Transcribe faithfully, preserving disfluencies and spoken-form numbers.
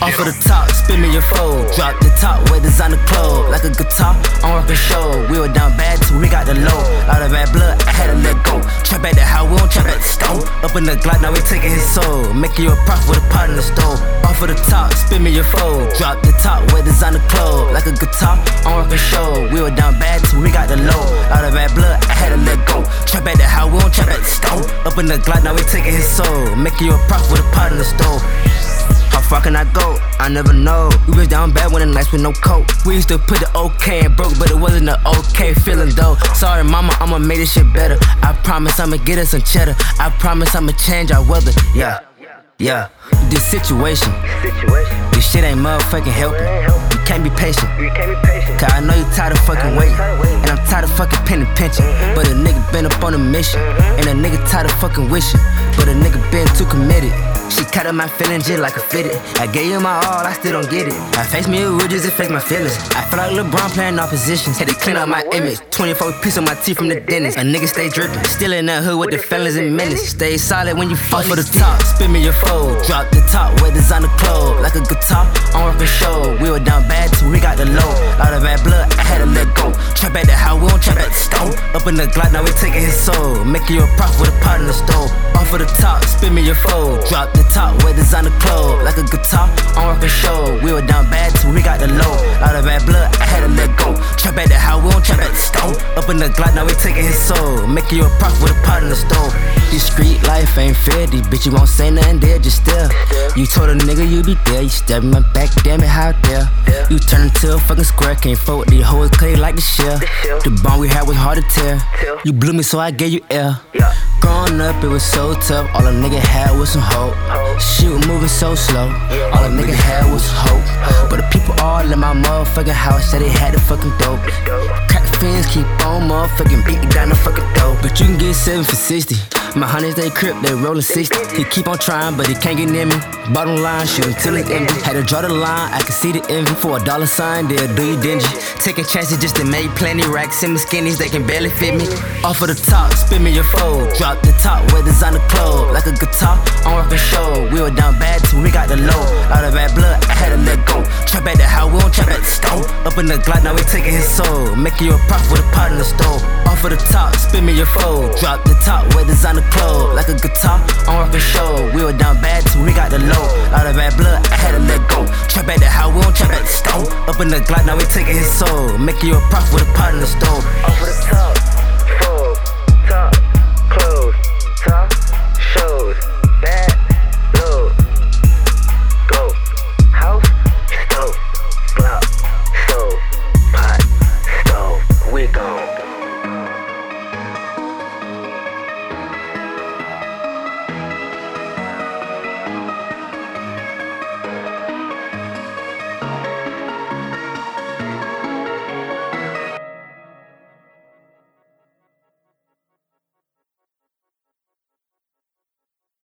Off of the top, spin me your fold. Drop the top, wear designer clothes. Like a guitar, I'm rockin' show. We were down bad till we got the low. Lot of bad blood, I had to let go. Trap at the house, we don't trap at the stove. Up in the Glock, now we taking his soul. Making you a profit with a pot in the stove. Off of the top, spin me your fold. Drop the top, wear designer clothes. Like a guitar, I'm rockin' show. We were down bad till we got the low. Lot of bad blood, I had to let go. Trap at the house, we don't trap at the stove. Up in the Glock, now we taking his soul. Making you a profit with a pot in the stove. How far can I go? I never know. We was down bad when the nights with no coat. We used to put the okay in broke, but it wasn't the okay feeling though. Sorry mama, I'ma make this shit better. I promise I'ma get us some cheddar. I promise I'ma change our weather. Yeah, yeah. This situation, this shit ain't motherfucking helping. You can't be patient, cause I know you tired of fucking waiting. And I'm tired of fucking penny pinching. But a nigga been up on a mission. And a nigga tired of fucking wishing. But a nigga been too committed. She cut up my feelings just like a fitted. I gave you my all, I still don't get it. I face me with ridges, it affects my feelings. I feel like LeBron playing off positions. Had to clean up my image. twenty-four piece on my teeth from the dentist. A nigga stay dripping. Still in that hood with the fellas and menace. Stay solid when you fall for the top. Spin me your fold. Drop the top, wear designer clothes. Like a guitar, I'm rockin' show. We were down bad till we got the low. Lot of bad blood, I had to let go. Trap at the house, we don't trap at the stove. Up in the Glock, now we taking his soul. Making you a profit with a pot in the stove. Off of the top, spin me your fold. Drop the top, wear designer clothes. Like a guitar, I'm rockin' show. We were down bad till we got the low. Lot of bad blood, I had to let go. Trap at the house, we don't trap at the stove. Up in the Glock, now we taking his soul. Making you a profit with a pot in the stove. This street life ain't fair. These bitches won't say nothing there, just stare. You told a nigga you be there. You stabbed my back, damn it, how dare. You turn into a fucking square. Can't fuck with these hoes, cause they like the shell. The bond we had was hard to tear. You blew me, so I gave you air. Growing up, it was so tough. All a nigga had was some hope. Shit was moving so slow. All a nigga had was hope. But the people all in my motherfucking house said they had the fucking dope. Crack fiends keep on motherfucking beating down the fucking dope. But you can get seven for sixty. My honeys, they crip, they rollin' sixty. He keep on trying, but he can't get near me. Bottom line, shoot until he empty. Had to draw the line, I can see the envy. For a dollar sign, they'll do you dingy. Taking chances just to make plenty racks. In the skinnies, they can barely fit me. Off of the top, spin me your fold. Drop the top, wear designer clothes. Like a guitar, I'm rockin' show. We were down bad till we got the low. Lot of bad blood, I had to let go. Trap at the house, we don't trap at the stove. Up in the Glock, now we taking his soul. Making you a profit with a pot in the stove. Off of the top, spin me your fold. Drop the top, wear designer clothes. Like a guitar, I'm rockin' show. We were down bad till we got the low. Lot of bad blood, I had to let go. Trap at the house, we don't trap at the stove. Up in the Glock, now we taking his soul. Making you a profit with a pot in the stove. Off of the top.